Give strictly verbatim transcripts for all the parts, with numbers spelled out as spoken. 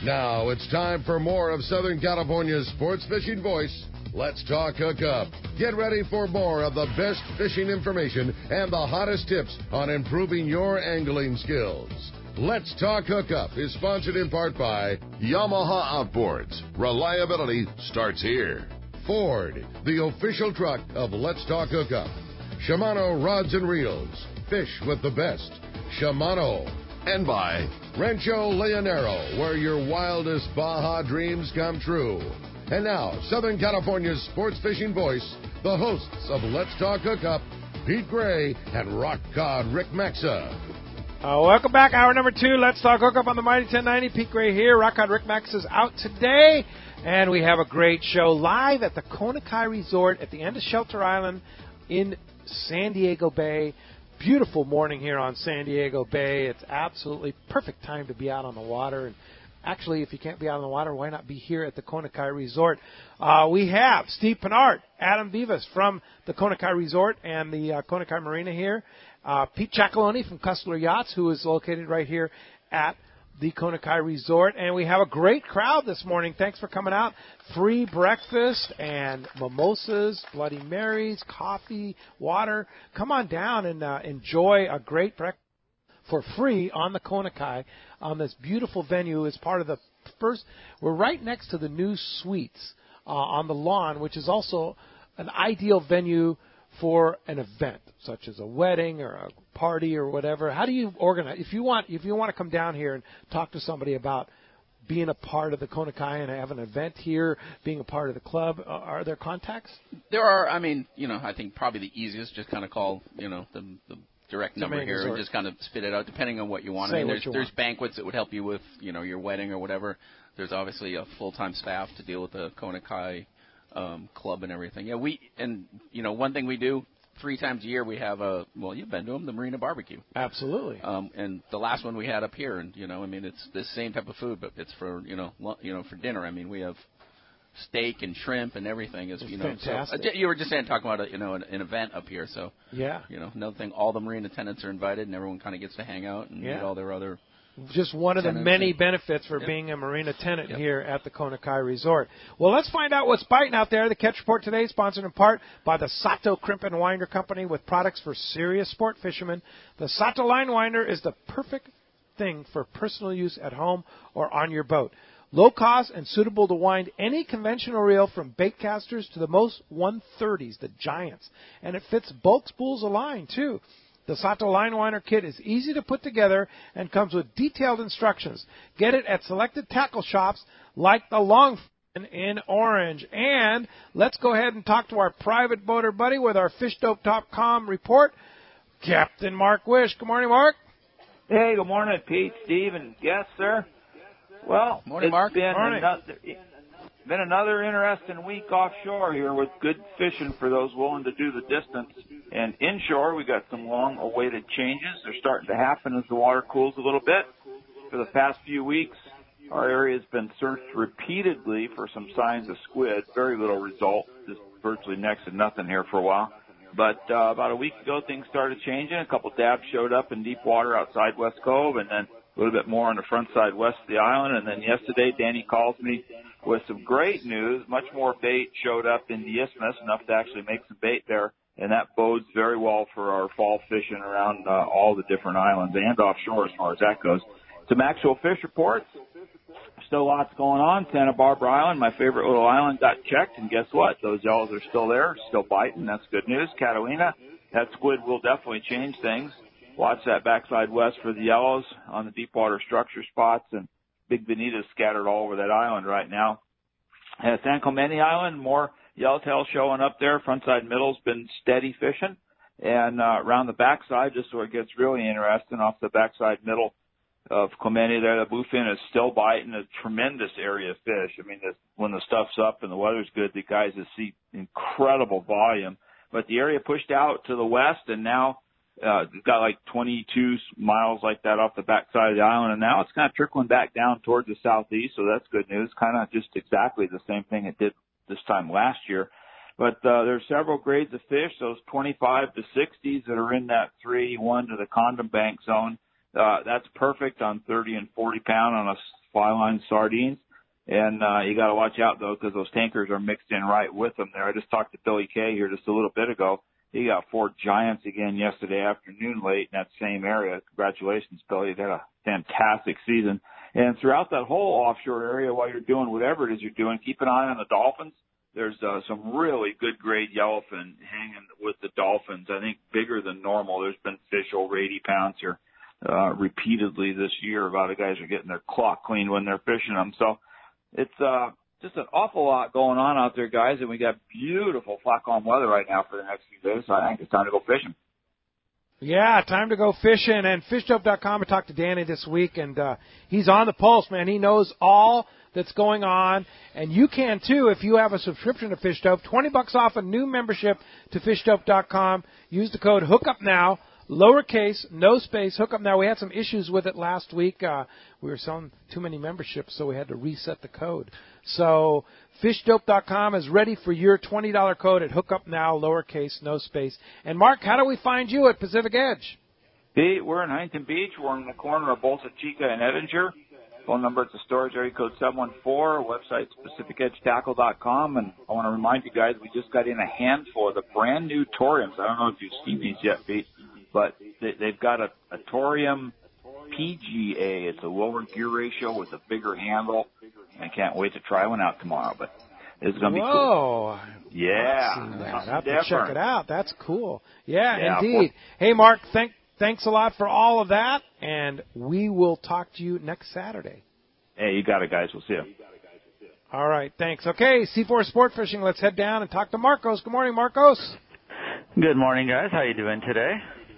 Now it's time for more of Southern California's sports fishing voice. Let's talk hookup. Get ready for more of the best fishing information and the hottest tips on improving your angling skills. Let's Talk Hookup is sponsored in part by Yamaha Outboards. Reliability starts here. Ford, the official truck of Let's Talk Hookup. Shimano Rods and Reels. Fish with the best. Shimano. And by Rancho Leonero, where your wildest Baja dreams come true. And now, Southern California's sports fishing voice, the hosts of Let's Talk Hookup, Pete Gray and Rock Cod Rick Maxa. Uh, welcome back, hour number two. Let's Talk Hookup on the Mighty ten ninety. Pete Gray here. Rock Cod Rick Maxa is out today, and we have a great show live at the Kona Kai Resort at the end of Shelter Island in San Diego Bay. Beautiful morning here on San Diego Bay. It's absolutely perfect time to be out on the water. And actually, if you can't be out on the water, why not be here at the Kona Kai Resort? Uh, we have Steve Pennard, Adam Vivas from the Kona Kai Resort and the uh, Kona Kai Marina here. Uh, Pete Ciaccoloni from Cussler Yachts, who is located right here at the Kona Kai Resort. And we have a great crowd this morning. Thanks for coming out. Free breakfast and mimosas, Bloody Marys, coffee, water. Come on down and uh, enjoy a great breakfast for free on the Kona Kai on this beautiful venue as part of the first. We're right next to the new suites uh, on the lawn, which is also an ideal venue for an event, such as a wedding or a party or whatever. How do you organize? If you want, if you want to come down here and talk to somebody about being a part of the Kona Kai and have an event here, being a part of the club, uh, are there contacts? There are. I mean, you know, I think probably the easiest, just kind of call, you know, the, the direct number here resort. And just kind of spit it out, depending on what you want. Say I mean, there's there's want. banquets that would help you with, you know, your wedding or whatever. There's obviously a full-time staff to deal with the Kona Kai um, club and everything. Yeah, we and you know, one thing we do. Three times a year we have a, well, you've been to them, the Marina Barbecue. Absolutely. Um, and the last one we had up here, and, you know, I mean, it's the same type of food, but it's for, you know, lo- you know, for dinner. I mean, we have steak and shrimp and everything. Is you know, fantastic. So, uh, you were just saying, talking about, a, you know, an, an event up here. So, yeah. You know, another thing, all the Marine attendants are invited, and everyone kind of gets to hang out and yeah. meet all their other Just one of the many benefits for yep. being a marine attendant yep. here at the Kona Kai Resort. Well, let's find out what's biting out there. The Catch Report today is sponsored in part by the Sato Crimp and Winder Company with products for serious sport fishermen. The Sato Line Winder is the perfect thing for personal use at home or on your boat. Low cost and suitable to wind any conventional reel from baitcasters to the most one thirties, the giants. And it fits both spools of line, too. The Sato Line Winder kit is easy to put together and comes with detailed instructions. Get it at selected tackle shops like the Longfin in Orange. And let's go ahead and talk to our private boater buddy with our fish dope dot com report, Captain Mark Wish. Good morning, Mark. Hey, good morning, Pete, Steve, and yes, sir. Well, morning, it's Mark. been morning. another been another interesting week offshore here with good fishing for those willing to do the distance. And inshore, we got some long-awaited changes. They're starting to happen as the water cools a little bit. For the past few weeks, our area has been searched repeatedly for some signs of squid. Very little result, just virtually next to nothing here for a while. But uh, about a week ago, things started changing. A couple dabs showed up in deep water outside West Cove, and then a little bit more on the front side west of the island. And then yesterday, Danny calls me with some great news. Much more bait showed up in the isthmus, enough to actually make some bait there. And that bodes very well for our fall fishing around uh, all the different islands and offshore as far as that goes. Some actual fish reports. Still lots going on. Santa Barbara Island, my favorite little island, got checked. And guess what? Those yellows are still there, still biting. That's good news. Catalina, that squid will definitely change things. Watch that backside west for the yellows on the deep water structure spots. And big bonitas scattered all over that island right now. And San Clemente Island, more yellowtail showing up there. Frontside middle's been steady fishing. And uh, around the backside, just so it gets really interesting, off the backside middle of Clemente there, the bluefin is still biting a tremendous area of fish. I mean, this, when the stuff's up and the weather's good, the guys just see incredible volume. But the area pushed out to the west, and now uh, it's got like twenty-two miles like that off the backside of the island, and now it's kind of trickling back down towards the southeast, so that's good news. Kind of just exactly the same thing it did this time last year. But uh, there's several grades of fish, those twenty-five to sixties that are in that three eighty-one to the condom bank zone. Uh, that's perfect on thirty and forty pound on a fly line sardines. And uh, you got to watch out, though, because those tankers are mixed in right with them there. I just talked to Billy Kay here just a little bit ago. He got four giants again yesterday afternoon late in that same area. Congratulations, Billy. You had a fantastic season. And throughout that whole offshore area, while you're doing whatever it is you're doing, keep an eye on the dolphins. There's uh, some really good grade yellowfin hanging with the dolphins. I think bigger than normal. There's been fish over eighty pounds here uh, repeatedly this year. A lot of guys are getting their clock cleaned when they're fishing them. So it's uh, just an awful lot going on out there, guys, and we got beautiful flat calm weather right now for the next few days, so I think it's time to go fishing. Yeah, time to go fishing. And fish dope dot com, I talked to Danny this week, and uh, he's on the pulse, man. He knows all that's going on, and you can too if you have a subscription to Fish Dope. twenty bucks off a new membership to fish dope dot com. Use the code HOOKUPNOW, lowercase, no space, hookup now. We had some issues with it last week. Uh, we were selling too many memberships, so we had to reset the code. So fish dope dot com is ready for your twenty dollars code at hookup now, lowercase, no space. And, Mark, how do we find you at Pacific Edge? Pete, we're in Huntington Beach. We're in the corner of Bolsa Chica and Edinger. Phone number at the storage area code seven one four. Website's pacific edge tackle dot com. And I want to remind you guys, we just got in a handful of the brand new Toriums. I don't know if you've seen these yet, Pete, but they, they've got a, a Torium P G A. It's a lower gear ratio with a bigger handle. I can't wait to try one out tomorrow, but it's going to be Whoa. cool. Yeah. I have to check it out. That's cool. Yeah, yeah indeed. For- hey, Mark, thank, thanks a lot for all of that, and we will talk to you next Saturday. Hey, you got it, guys. We'll see you. All right, thanks. Okay, C four Sport Fishing, let's head down and talk to Marcos. Good morning, Marcos. Good morning, guys. How you doing today?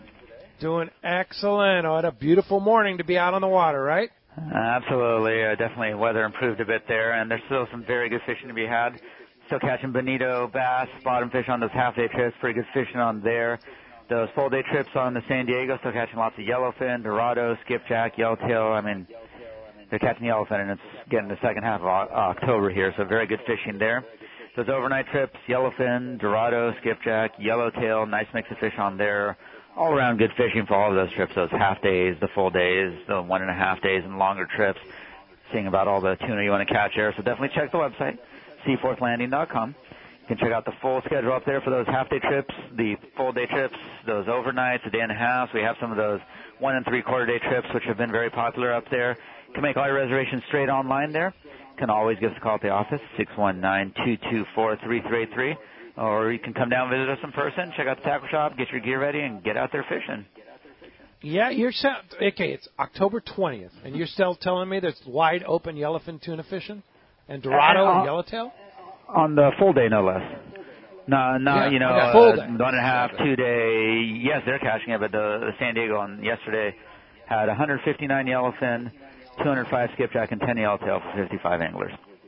Doing excellent. Oh, what a beautiful morning to be out on the water, right? Absolutely. Uh, definitely weather improved a bit there, and there's still some very good fishing to be had. Still catching bonito, bass, bottom fish on those half-day trips. Pretty good fishing on there. Those full-day trips on the San Diego, still catching lots of yellowfin, dorado, skipjack, yellowtail. I mean, they're catching yellowfin, and it's getting the second half of October here, so very good fishing there. Those overnight trips, yellowfin, dorado, skipjack, yellowtail, nice mix of fish on there. All around good fishing for all of those trips, those half days, the full days, the one and a half days, and longer trips. Seeing about all the tuna you want to catch there. So definitely check the website, seaforth landing dot com. You can check out the full schedule up there for those half day trips, the full day trips, those overnights, a day and a half. We have some of those one and three quarter day trips, which have been very popular up there. You can make all your reservations straight online there. You can always give us a call at the office, six one nine, two two four, three three eight three. Or you can come down and visit us in person, check out the tackle shop, get your gear ready, and get out there fishing. Yeah, you're okay. It's October twentieth, and you're still telling me there's wide open yellowfin tuna fishing and dorado uh, and yellowtail on the full day, no less. No, no, yeah, you know, uh, full day. one and a half, two day. Yes, they're catching it, but the, the San Diego on yesterday had one hundred fifty-nine yellowfin, two hundred five skipjack, and ten yellowtail for fifty-five anglers.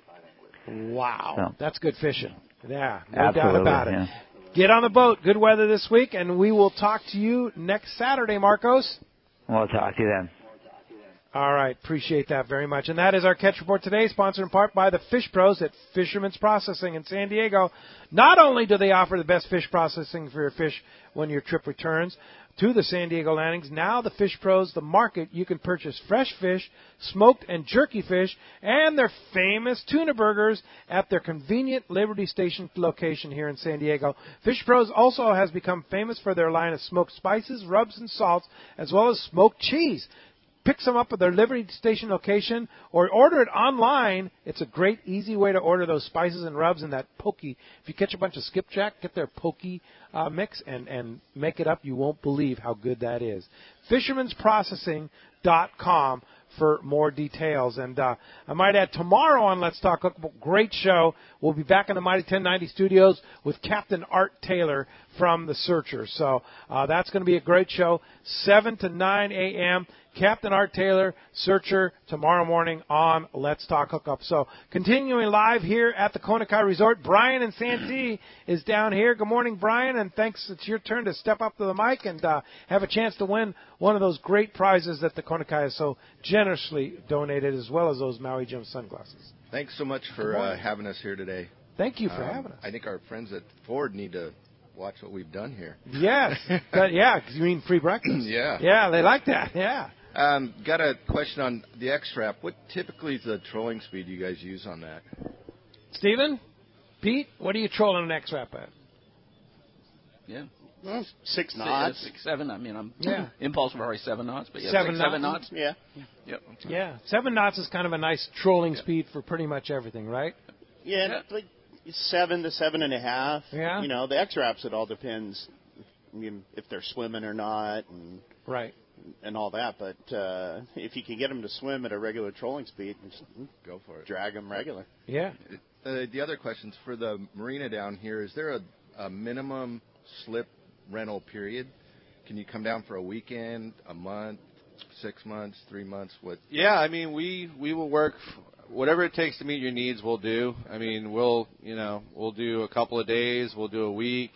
Wow, so. That's good fishing. Yeah, no Absolutely, doubt about it. Yeah. Get on the boat. Good weather this week, and we will talk to you next Saturday, Marcos. We'll talk to you then. All right. Appreciate that very much. And that is our Catch Report today, sponsored in part by the Fish Pros at Fisherman's Processing in San Diego. Not only do they offer the best fish processing for your fish when your trip returns to the San Diego landings, now the Fish Pros, the market, you can purchase fresh fish, smoked and jerky fish, and their famous tuna burgers at their convenient Liberty Station location here in San Diego. Fish Pros also has become famous for their line of smoked spices, rubs, and salts, as well as smoked cheese. Pick some up at their Liberty Station location or order it online. It's a great, easy way to order those spices and rubs and that pokey. If you catch a bunch of skipjack, get their pokey uh, mix and, and make it up. You won't believe how good that is. fishermans processing dot com for more details. And uh, I might add, tomorrow on Let's Talk Cookbook, great show. We'll be back in the Mighty ten ninety studios with Captain Art Taylor from The Searcher. So uh, that's going to be a great show, seven to nine a.m., Captain Art Taylor, Searcher, tomorrow morning on Let's Talk Hookup. So continuing live here at the Kona Kai Resort, Brian in Santee is down here. Good morning, Brian, and thanks. It's your turn to step up to the mic and uh, have a chance to win one of those great prizes that the Kona Kai has so generously donated, as well as those Maui Jim sunglasses. Thanks so much for uh, having us here today. Thank you for um, having us. I think our friends at Ford need to watch what we've done here. Yes. that, yeah, because you mean free breakfast. Yeah. Yeah, they like that. Yeah. Um, got a question on the X-Trap. What typically is the trolling speed you guys use on that? Steven? Pete? What are you trolling an X-Trap at? Yeah. Well, six knots. Six, seven. I mean, I'm yeah. impulse were already seven knots, but yeah, seven six, knots. seven knots. Yeah. Yep. Yeah. Seven knots is kind of a nice trolling yeah. speed for pretty much everything, right? Yeah, yeah. like seven to seven and a half. Yeah. You know, the X-Raps, it all depends I mean, if they're swimming or not. And, right. And all that. But uh, if you can get them to swim at a regular trolling speed, just go for it. Drag them regular. Yeah. Uh, the other questions for the marina down here, is there a, a minimum slip rental period? Can you come down for a weekend, a month, six months, three months? What? Yeah, I mean, we, we will work whatever it takes to meet your needs. We'll do. I mean, we'll you know we'll do a couple of days. We'll do a week.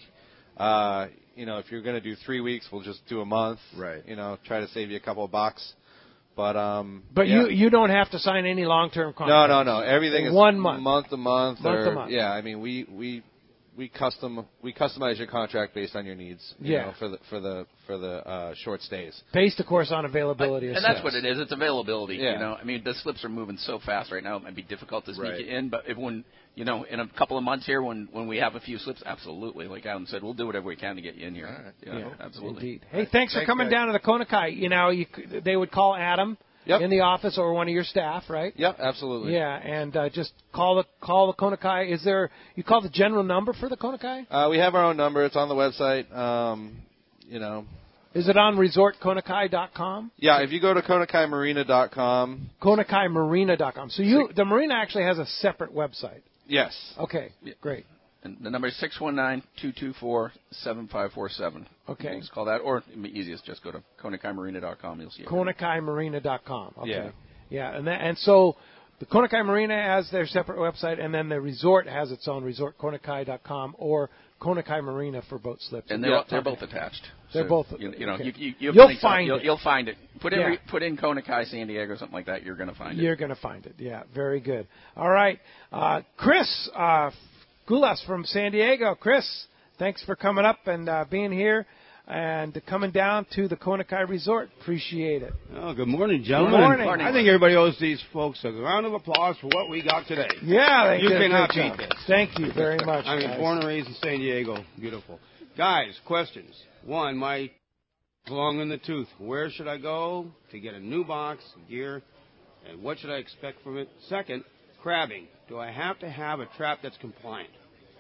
Uh, you know, if you're going to do three weeks, we'll just do a month. Right. You know, try to save you a couple of bucks. But um. But yeah. you you don't have to sign any long term contract. No, no, no. Everything is one month, month to month, month or to month. yeah. I mean, we we. We custom we customize your contract based on your needs, you yeah. know, for the for the for the uh, short stays. Based, of course, on availability. I, of and that's slips. what it is. It's availability. Yeah. You know, I mean, the slips are moving so fast right now. It might be difficult to sneak right. it in, but if when you know, in a couple of months here, when when we have a few slips, absolutely. Like Adam said, we'll do whatever we can to get you in here. Right. You know, yeah, absolutely. Indeed. Hey, thanks for Thanks, coming guys. down to the Konakai. You know, you, they would call Adam. Yep. In the office or one of your staff, right? Yep, absolutely. Yeah, and uh, just call the call the Konakai. Is there you call the general number for the Konakai? Uh, we have our own number. It's on the website. Um, you know. Is it on resort konakai dot com? Yeah, if you go to konakai marina dot com. konakai marina dot com. So you the marina actually has a separate website. Yes. Okay, Yeah. great. And the number is six one nine, two two four, seven five four seven. Okay. You can just call that, or it'd be easiest, just go to konakai marina dot com. You'll see it. konakai marina dot com. Okay. Yeah. Yeah, and that, and so the Konakai Marina has their separate website, and then the resort has its own resort, konakai dot com, or Konakai Marina for boat slips. And they're, yeah. they're both attached. They're so, both. You, you know, okay. you, you, you you'll links find up, it. You'll, you'll find it. Put in yeah. re, put in Konakai San Diego or something like that. You're going to find it. You're going to find it. Yeah, very good. All right, uh, Chris uh, Gulas from San Diego. Chris, thanks for coming up and uh, being here and coming down to the Konakai Resort. Appreciate it. Oh, good morning, gentlemen. Good morning. I think everybody owes these folks a round of applause for what we got today. Yeah, they you did a cannot great beat job. this. Thank you very much. I mean, guys. born and raised in San Diego. Beautiful. Guys, questions. One, my long in the tooth. Where should I go to get a new box, gear, and what should I expect from it? Second, crabbing. Do I have to have a trap that's compliant?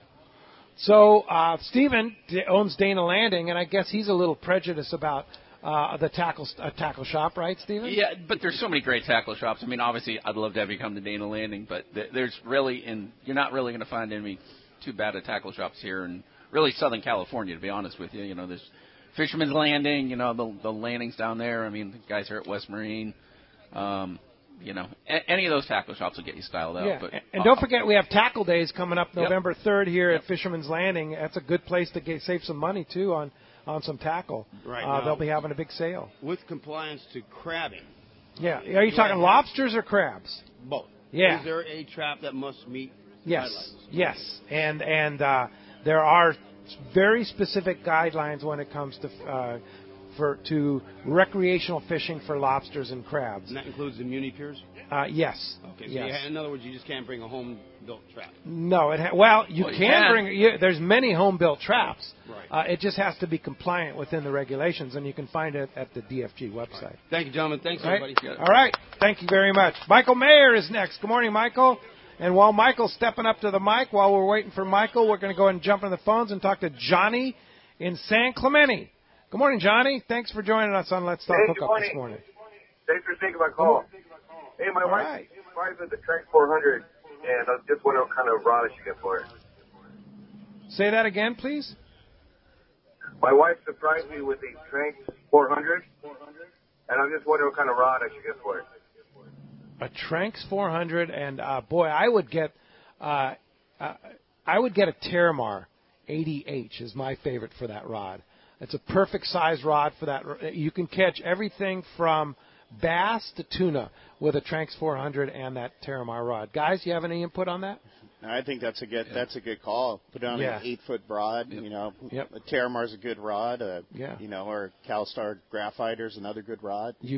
So uh, Stephen d- owns Dana Landing, and I guess he's a little prejudiced about uh, the tackle uh, tackle shop, right, Stephen? Yeah, but there's so many great tackle shops. I mean, obviously, I'd love to have you come to Dana Landing, but th- there's really, in you're not really going to find any too bad of tackle shops here in really Southern California, to be honest with you. You know, there's Fisherman's Landing, you know, the, the landings down there. I mean, the guys here at West Marine. Um, You know, a- any of those tackle shops will get you styled out. Yeah, But, and, and don't forget we have Tackle Days coming up Yep. November third here Yep. at Fisherman's Landing. That's a good place to get, save some money too on on some tackle. Right Uh, now. they'll be having a big sale. With compliance to crabbing. Yeah. Are you Do talking I have- lobsters or crabs? Both. Yeah. Is there a trap that must meet Yes. guidelines? Yes. And and uh, there are very specific guidelines when it comes to uh, for to recreational fishing for lobsters and crabs. And that includes the Muni Piers? Uh, yes. Okay, so yes. you ha- in other words, you just can't bring a home-built trap. No, it ha- well, you Well, you can can. bring. You, there's many home-built traps. Right. Uh, it just has to be compliant within the regulations, and you can find it at the D F G website. Thank you, gentlemen. Thanks, Right? everybody. All right. Thank you very much. Michael Mayer is next. Good morning, Michael. And while Michael's stepping up to the mic, while we're waiting for Michael, we're going to go ahead and jump on the phones and talk to Johnny in San Clemente. Good morning, Johnny. Thanks for joining us on Let's Talk Hey, Hookup good morning. this morning. Thanks for taking my call. Hey, my All wife right. buys with the Trek four hundred, and I just wondering what kind of rod I should get for it. Say that again, please. My wife surprised me with the Trek four hundred, and I'm just wondering what kind of rod I should get for it. A Tranx four hundred, and uh, boy, I would get, uh, uh, I would get a Terramar eighty H is my favorite for that rod. It's a perfect size rod for that. You can catch everything from bass to tuna with a Tranx four hundred and that Terramar rod. Guys, you have any input on that? I think that's a good that's a good call. Put on Yeah. an eight foot broad. Yep. You know, Yep. a Terramar's a good rod. Uh, Yeah. You know, or Calstar Graphite is another good rod. You bet.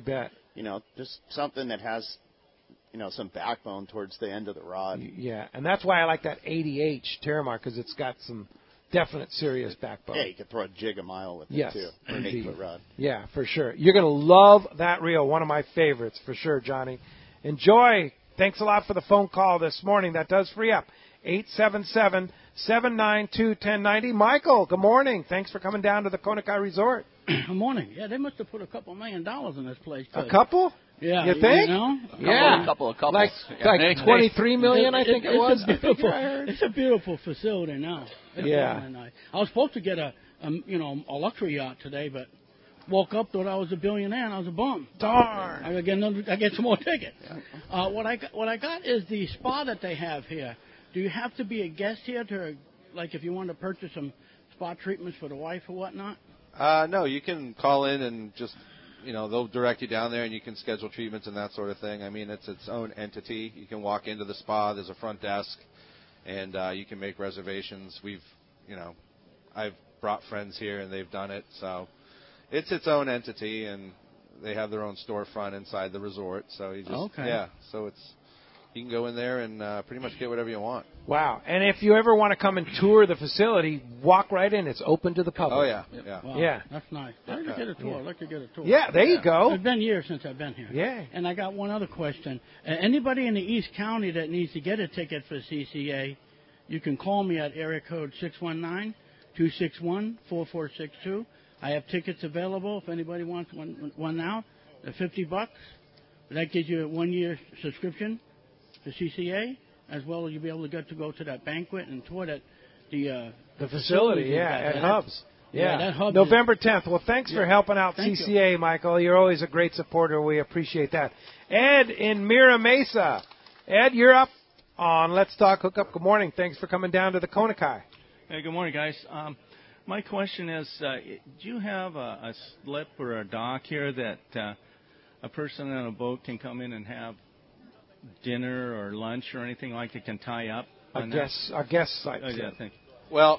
you know, just something that has, you know, some backbone towards the end of the rod. Yeah, and that's why I like that eighty H Terramar, because it's got some definite serious backbone. Yeah, you could throw a jig a mile with yes, it, too, for an indeed. eight-foot rod. Yeah, for sure. You're going to love that reel, one of my favorites, for sure, Johnny. Enjoy. Thanks a lot for the phone call this morning. That does free up. eight seven seven, seven nine two, one oh nine oh. Michael, good morning. Thanks for coming down to the Konakai Resort. Good morning. Yeah, they must have put a couple million dollars in this place. A couple? Yeah. You think? You know? A couple, yeah. A couple of couples. Like, yeah. like twenty-three million, I think it, it was. It's a beautiful, I heard. It's a beautiful facility now. It's yeah. Really nice. I was supposed to get a, a, you know, a luxury yacht today, but woke up, thought I was a billionaire, and I was a bum. Darn. I get another, I get some more tickets. Uh, what I got, what I got is the spa that they have here. Do you have to be a guest here to, like, if you want to purchase some spa treatments for the wife or whatnot? Uh, no, you can call in and just, you know, they'll direct you down there and you can schedule treatments and that sort of thing. I mean, it's its own entity. You can walk into the spa. There's a front desk, and uh, you can make reservations. We've, you know, I've brought friends here and they've done it. So it's its own entity, and they have their own storefront inside the resort. So you just, okay. yeah, so it's, you can go in there and uh, pretty much get whatever you want. Wow. And if you ever want to come and tour the facility, walk right in. It's open to the public. Oh, yeah. Yeah. Wow, yeah. That's nice. I'd like to get a tour. Yeah. I'd like to get a tour. Yeah, there you go. It's been years since I've been here. Yeah. And I got one other question. Uh, anybody in the East County that needs to get a ticket for C C A, you can call me at area code six one nine, two six one, four four six two. I have tickets available if anybody wants one, one now. They're fifty bucks. That gives you a one-year subscription to C C A, as well as you'll be able to get to go to that banquet and tour that the uh, the facility, yeah, at that, Hubs. Yeah, yeah that Hubs November is, tenth. Well, thanks yeah. for helping out Thank C C A, you. Michael. You're always a great supporter. We appreciate that. Ed in Mira Mesa. Ed, you're up on Let's Talk Hookup. Good morning. Thanks for coming down to the Konakai. Hey, good morning, guys. Um, my question is, uh, do you have a, a slip or a dock here that uh, a person on a boat can come in and have dinner or lunch or anything like that can tie up? I guess, I guess. Oh, yeah, thank you. Well,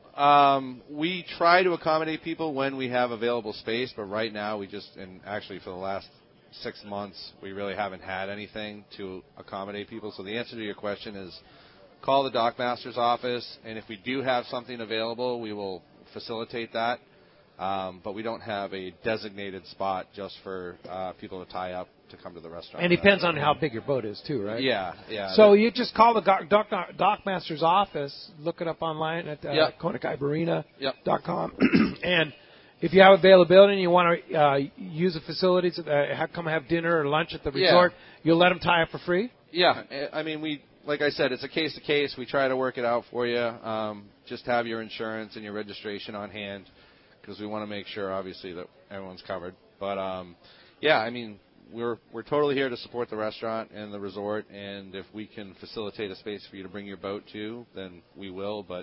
um, we try to accommodate people when we have available space, but right now we just, and actually for the last six months, we really haven't had anything to accommodate people. So the answer to your question is call the dockmaster's office, and if we do have something available, we will facilitate that. Um, but we don't have a designated spot just for uh, people to tie up to come to the restaurant. And it depends on how big your boat is, too, right? Yeah, yeah. So you just call the dock, dock, dockmaster's office, look it up online at uh, yep. Konakai Marina dot com, yep. and if you have availability and you want to uh, use the facilities, uh, have, come have dinner or lunch at the resort, yeah. you'll let them tie up for free? Yeah. I mean, we, like I said, it's a case-to-case. We try to work it out for you. Um, just have your insurance and your registration on hand, because we want to make sure, obviously, that everyone's covered. But, um, yeah, I mean, we're we're totally here to support the restaurant and the resort, and if we can facilitate a space for you to bring your boat to, then we will. But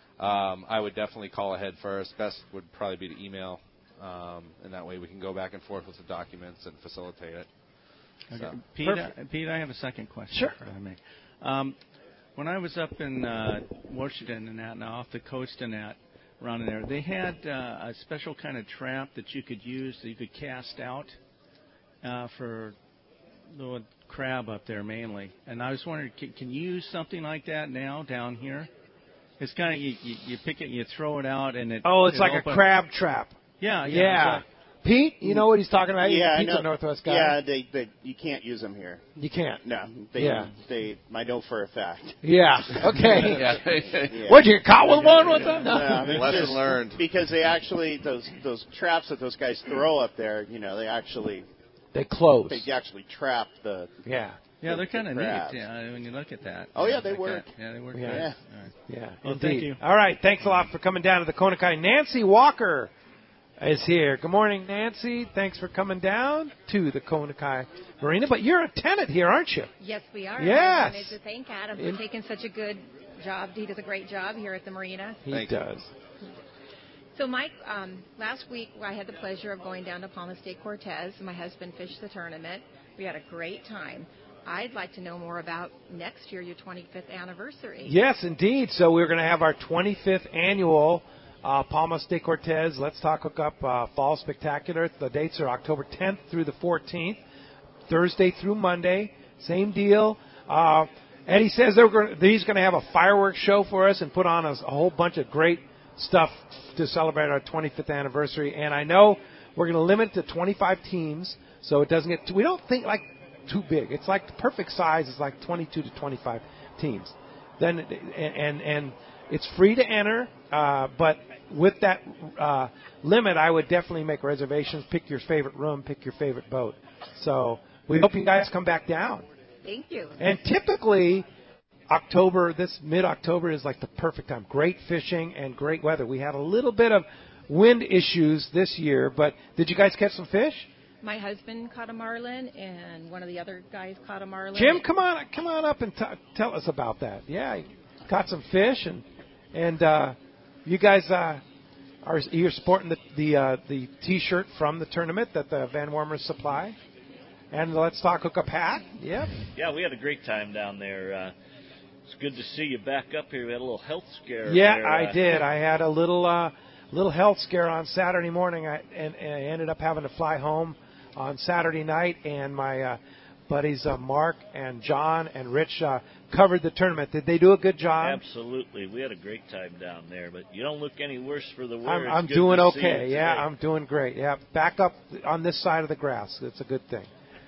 um, I would definitely call ahead first. Best would probably be to email, um, and that way we can go back and forth with the documents and facilitate it. Okay. So. Pete, uh, Pete, I have a second question. Sure. For me. Um, when I was up in uh, Washington and that, now off the coast and that, around in there, they had uh, a special kind of trap that you could use that you could cast out uh, for the crab up there mainly. And I was wondering, can, can you use something like that now down here? It's kind of you, you, you pick it, you throw it out, and it. Oh, it's it like opens. a crab trap. Yeah, yeah. Yeah. Like, Pete, you know what he's talking about? Yeah, Pete's I know. a Northwest guy. Yeah, they, they you can't use them here. You can't. No, they Yeah. they I know for a fact. Yeah. Okay. yeah. Yeah. What'd you get caught with one? What's up? No, I mean, Lesson just learned. Because they actually those those traps that those guys throw up there, you know, they actually They close. they actually trap the. Yeah. Yeah, they're kind of neat. crabs. Yeah, when you look at that. Oh, yeah, yeah they like work. that. Yeah, they work. Yeah. Good. Yeah. All right. Yeah. Well, indeed. thank you. All right. Thanks a lot for coming down to the Konakai. Nancy Walker is here. Good morning, Nancy. Thanks for coming down to the Konakai Marina. But you're a tenant here, aren't you? Yes, we are. Yes. I wanted to thank Adam for In- taking such a good job. He does a great job here at the marina. He Thank you. does. So, Mike, um, last week I had the pleasure of going down to Palmas de Cortez. My husband fished the tournament. We had a great time. I'd like to know more about next year, your twenty-fifth anniversary. Yes, indeed. So we're going to have our twenty-fifth annual uh, Palmas de Cortez Let's Talk Hookup uh, Fall Spectacular. The dates are October tenth through the fourteenth. Thursday through Monday. Same deal. Uh, Eddie says they're gonna, he's going to have a fireworks show for us and put on a, a whole bunch of great stuff to celebrate our twenty-fifth anniversary. And I know we're going to limit it to twenty-five teams, so it doesn't get too, we don't think like too big. It's like the perfect size is like twenty-two to twenty-five teams. Then and and, and it's free to enter, uh, but with that uh, limit, I would definitely make reservations. Pick your favorite room, pick your favorite boat. So we hope you guys come back down. Thank you. And typically, October, this mid-October is like the perfect time. Great fishing and great weather. We had a little bit of wind issues this year, but did you guys catch some fish? My husband caught a marlin, and one of the other guys caught a marlin. Jim, come on, come on up and t- tell us about that. Yeah, he caught some fish, and and uh, you guys uh, are you're sporting the the, uh, the T-shirt from the tournament that the Van Wormers supply, and the Let's Talk Hookup hat. Yep. Yeah, we had a great time down there. Uh, it's good to see you back up here. We had a little health scare. Yeah, there. I uh, did. I had a little uh, little health scare on Saturday morning, I, and, and I ended up having to fly home on Saturday night, and my uh, buddies uh, Mark and John and Rich uh, covered the tournament. Did they do a good job? Absolutely. We had a great time down there, but you don't look any worse for the wear. I'm, It's I'm good doing to see okay. you Yeah, today. I'm doing great. Yeah, back up on this side of the grass. It's a good thing.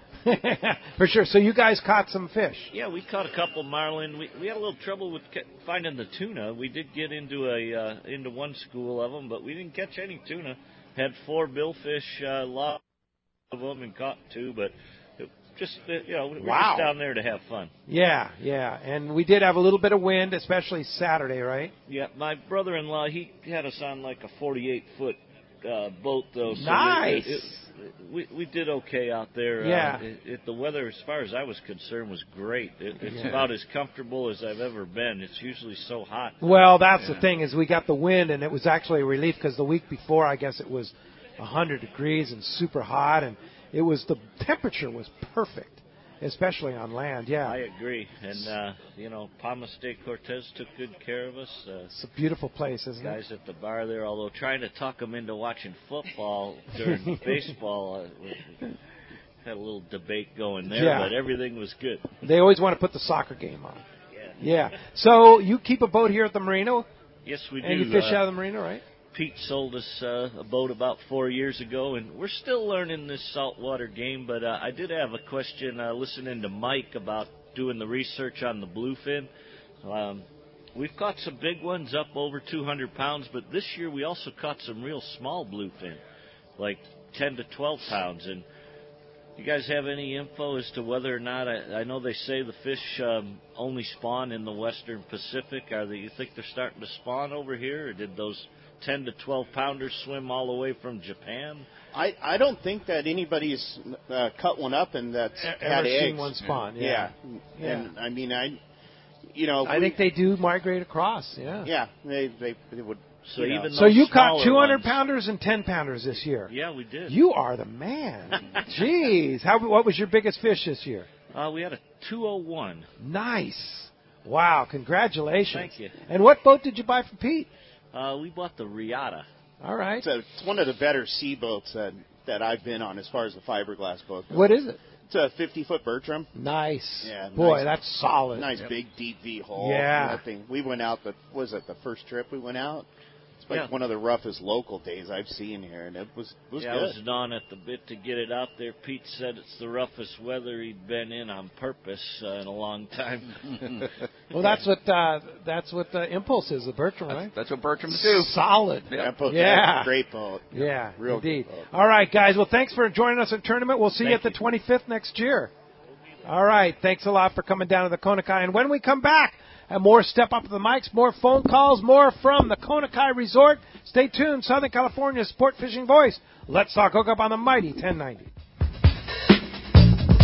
For sure. So you guys caught some fish. Yeah, we caught a couple marlin. We we had a little trouble with ca- finding the tuna. We did get into a uh, into one school of them, but we didn't catch any tuna. Had four billfish, uh, lot of them, and caught two, but it just uh, you know we're Wow. just down there to have fun. Yeah, yeah. And we did have a little bit of wind, especially Saturday, right? Yeah, my brother-in-law, he had us on like a forty-eight foot uh, boat though. So Nice. We, it, we we did okay out there. Yeah. Uh, it, it, the weather, as far as I was concerned, was great. It, it's Yeah. about as comfortable as I've ever been. It's usually so hot. Well, that's Yeah. the thing is we got the wind, and it was actually a relief because the week before, I guess it was one hundred degrees and super hot, and it was the temperature was perfect, especially on land. Yeah, I agree. And, uh, you know, Palmas de Cortez took good care of us. Uh, it's a beautiful place, isn't guys it? at the bar there, although trying to talk them into watching football during baseball, uh, we had a little debate going there, Yeah. but everything was good. They always want to put the soccer game on. Yeah. Yeah. So you keep a boat here at the marina? Yes, we do. And you fish uh, out of the marina, right? Pete sold us uh, a boat about four years ago, and we're still learning this saltwater game. But uh, I did have a question uh, listening to Mike about doing the research on the bluefin. Um, we've caught some big ones up over two hundred pounds, but this year we also caught some real small bluefin, like ten to twelve pounds. And you guys have any info as to whether or not, I, I know they say the fish um, only spawn in the western Pacific. Are they, you think they're starting to spawn over here, or did those ten to twelve pounders swim all the way from Japan? I, I don't think that anybody's uh, cut one up and that's Ever had seen eggs. one spawn, yeah. Yeah. Yeah. And I mean, I, you know, I we- think they do migrate across, yeah. Yeah, they they, they would. So you know. even So you caught smaller two hundred ones. pounders and ten pounders this year. Yeah, we did. You are the man. Jeez. How, what was your biggest fish this year? Uh, we had a two oh one. Nice. Wow, congratulations. Thank you. And what boat did you buy for Pete? Uh, we bought the Riata. All right. It's, a, it's one of the better sea boats that that I've been on as far as the fiberglass boat goes. What is it? It's a fifty foot Bertram. Nice. Yeah, Boy, nice- that's solid. Nice Yep. big deep V hull. Yeah. That thing. We went out. The was it the first trip we went out? It's like Yeah. one of the roughest local days I've seen here, and it was it was yeah, good. I was gnawing at the bit to get it out there. Pete said it's the roughest weather he'd been in on purpose uh, in a long time. Well, that's what uh, that's what uh, Impulse is, the Bertram, right? That's what Bertrams do. Solid. Yeah, boat- Yeah. great boat. Yeah, real indeed. good boat. All right, guys. Well, thanks for joining us at tournament. We'll see you at Thank the twenty-fifth next year. All right. Thanks a lot for coming down to the Konakai. And when we come back, uh, more Step Up to the Mics, more phone calls, more from the Konakai Resort. Stay tuned. Southern California's Sport Fishing Voice. Let's talk hookup on the mighty ten ninety.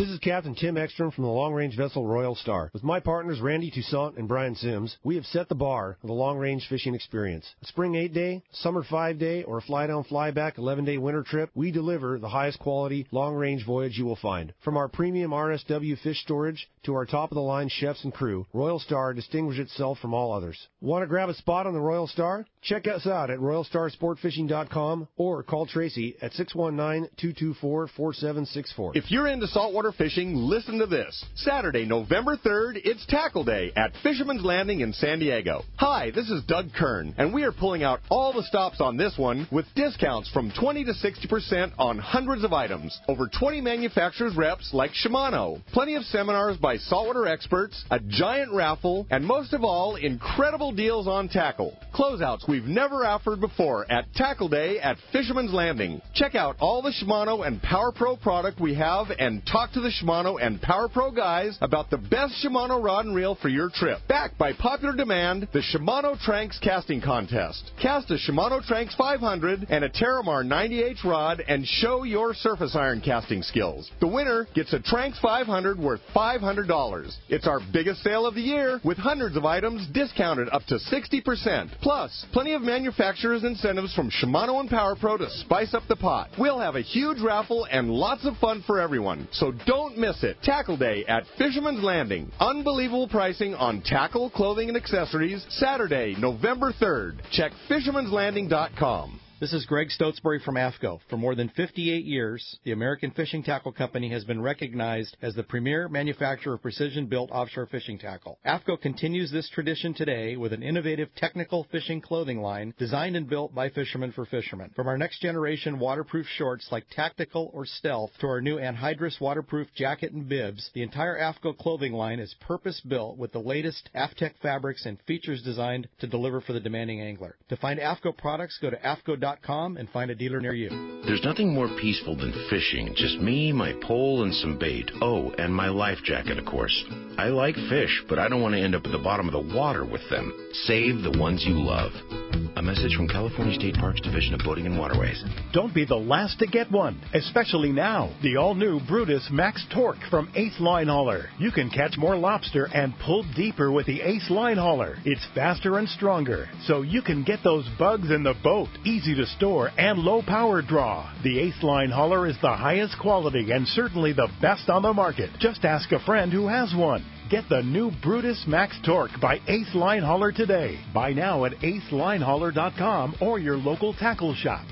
This is Captain Tim Ekstrom from the long-range vessel Royal Star. With my partners Randy Toussaint and Brian Sims, we have set the bar for the long-range fishing experience. A spring eight-day, summer five-day, or a fly-down, fly-back eleven-day winter trip, we deliver the highest quality long-range voyage you will find. From our premium R S W fish storage to our top-of-the-line chefs and crew, Royal Star distinguishes itself from all others. Want to grab a spot on the Royal Star? Check us out at royal star sport fishing dot com or call Tracy at six one nine, two two four, four seven six four. If you're into saltwater fishing, listen to this. Saturday, November third, it's Tackle Day at Fisherman's Landing in San Diego. Hi, this is Doug Kern, and we are pulling out all the stops on this one with discounts from twenty to sixty percent on hundreds of items. Over twenty manufacturers reps like Shimano, plenty of seminars by saltwater experts, a giant raffle, and most of all, incredible deals on tackle. Closeouts we've never offered before at Tackle Day at Fisherman's Landing. Check out all the Shimano and Power Pro product we have and talk to the Shimano and Power Pro guys about the best Shimano rod and reel for your trip. Backed by popular demand, the Shimano Tranks Casting Contest. Cast a Shimano Tranks five hundred and a Terramar ninety H rod and show your surface iron casting skills. The winner gets a Tranks five hundred worth five hundred dollars. It's our biggest sale of the year with hundreds of items discounted up to sixty percent. Plus, plenty of manufacturers' incentives from Shimano and Power Pro to spice up the pot. We'll have a huge raffle and lots of fun for everyone. So don't miss it. Tackle Day at Fisherman's Landing. Unbelievable pricing on tackle, clothing, and accessories. Saturday, November third. Check fishermans landing dot com. This is Greg Stotesbury from A F C O. For more than fifty-eight years, the American Fishing Tackle Company has been recognized as the premier manufacturer of precision-built offshore fishing tackle. A F C O continues this tradition today with an innovative technical fishing clothing line designed and built by fishermen for fishermen. From our next-generation waterproof shorts like Tactical or Stealth to our new anhydrous waterproof jacket and bibs, the entire A F C O clothing line is purpose-built with the latest AFTEC fabrics and features designed to deliver for the demanding angler. To find A F C O products, go to A F C O dot com and find a dealer near you. There's nothing more peaceful than fishing. Just me, my pole, and some bait. Oh, and my life jacket, of course. I like fish, but I don't want to end up at the bottom of the water with them. Save the ones you love. A message from California State Parks Division of Boating and Waterways. Don't be the last to get one, especially now. The all-new Brutus Max Torque from Ace Line Hauler. You can catch more lobster and pull deeper with the Ace Line Hauler. It's faster and stronger, so you can get those bugs in the boat. Easy to store and low power draw. The Ace Line Hauler is the highest quality and certainly the best on the market. Just ask a friend who has one. Get the new Brutus Max Torque by Ace Line Hauler today. Buy now at ace line hauler dot com or your local tackle shop.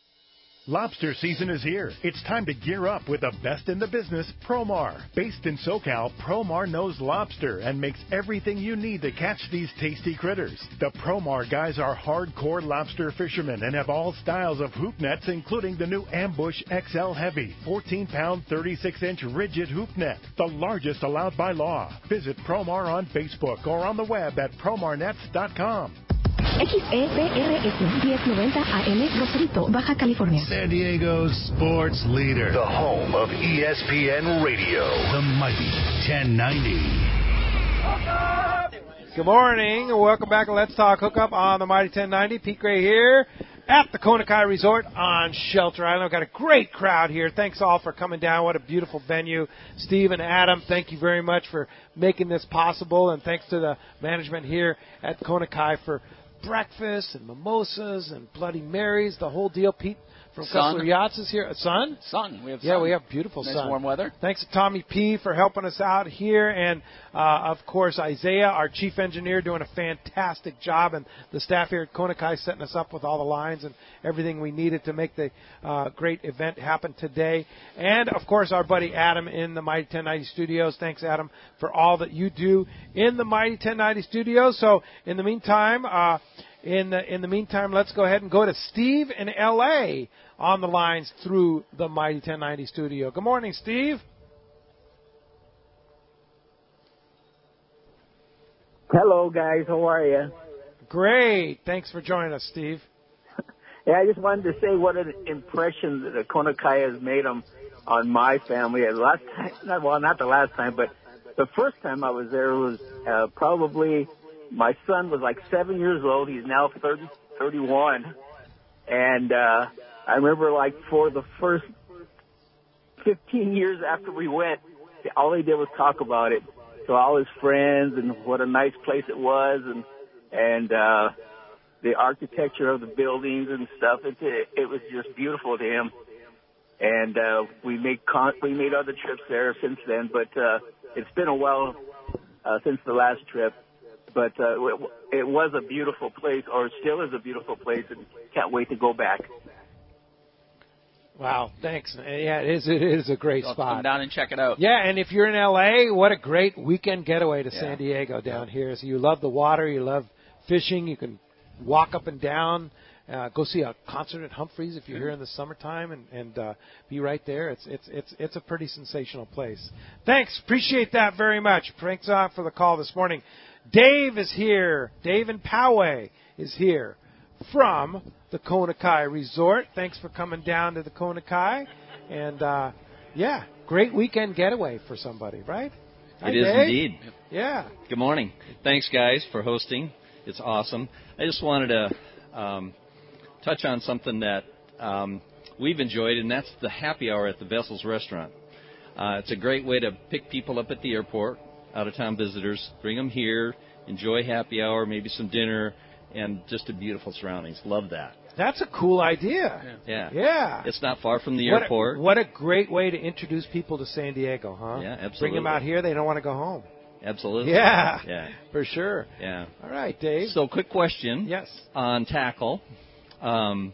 Lobster season is here. It's time to gear up with the best in the business, Promar. Based in SoCal, Promar knows lobster and makes everything you need to catch these tasty critters. The Promar guys are hardcore lobster fishermen and have all styles of hoop nets, including the new Ambush X L Heavy, fourteen pound, thirty-six inch rigid hoop net, the largest allowed by law. Visit Promar on Facebook or on the web at promar nets dot com. X E P R S ten ninety A M Rosarito, Baja California. San Diego's sports leader. The home of E S P N Radio. The mighty ten ninety. Good morning. Welcome back to Let's Talk Hookup on the mighty ten ninety. Pete Gray here at the Kona Kai Resort on Shelter Island. We've got a great crowd here. Thanks all for coming down. What a beautiful venue. Steve and Adam, thank you very much for making this possible. And thanks to the management here at Kona Kai for breakfast and mimosas and Bloody Marys, the whole deal. Pete from Kessler Yachts is here. Sun? Sun. We have yeah, sun. we have beautiful nice sun. warm weather. Thanks to Tommy P. for helping us out here. And, uh, of course, Isaiah, our chief engineer, doing a fantastic job. And the staff here at Kona Kai setting us up with all the lines and everything we needed to make the uh, great event happen today. And, of course, our buddy Adam in the Mighty ten ninety Studios. Thanks, Adam, for all that you do in the Mighty ten ninety Studios. So, in the meantime, uh, In the, in the meantime, let's go ahead and go to Steve in L A on the lines through the Mighty ten ninety studio. Good morning, Steve. Hello, guys. How are you? Great. Thanks for joining us, Steve. Yeah, I just wanted to say what an impression that the Kona Kai has made on, on my family. The last time, not, well, not the last time, but the first time I was there was uh, probably... My son was like seven years old. He's now thirty, thirty-one. And, uh, I remember like for the first fifteen years after we went, all they did was talk about it. So all his friends and what a nice place it was, and and uh, the architecture of the buildings and stuff. It it, it was just beautiful to him. And uh, we made con- we made other trips there since then, but uh, it's been a while uh, since the last trip. But uh, it, it was a beautiful place, or it still is a beautiful place, and can't wait to go back. Wow, thanks. Yeah, it is. It is a great I'll spot. come down and check it out. Yeah, and if you're in L A, what a great weekend getaway to Yeah. San Diego down here. So you love the water, you love fishing, you can walk up and down, uh, go see a concert at Humphreys if you're here in the summertime, and, and uh, be right there. It's it's it's it's a pretty sensational place. Thanks, appreciate that very much. Thanks uh, for the call this morning. Dave is here. Dave in Poway is here from the Kona Kai Resort. Thanks for coming down to the Kona Kai. And, uh, yeah, great weekend getaway for somebody, right? Hi, It is Dave. indeed. Yeah. Good morning. Thanks, guys, for hosting. It's awesome. I just wanted to um, touch on something that um, we've enjoyed, and that's the happy hour at the Vessels Restaurant. Uh, it's a great way to pick people up at the airport, out-of-town visitors, bring them here, enjoy happy hour, maybe some dinner, and just a beautiful surroundings. Love that. That's a cool idea. Yeah. Yeah. It's not far from the What airport. A, what a great way to introduce people to San Diego, huh? Yeah, absolutely. Bring them out here, they don't want to go home. Absolutely. Yeah. Yeah. For sure. Yeah. All right, Dave. So, quick question. Yes. On tackle. Um,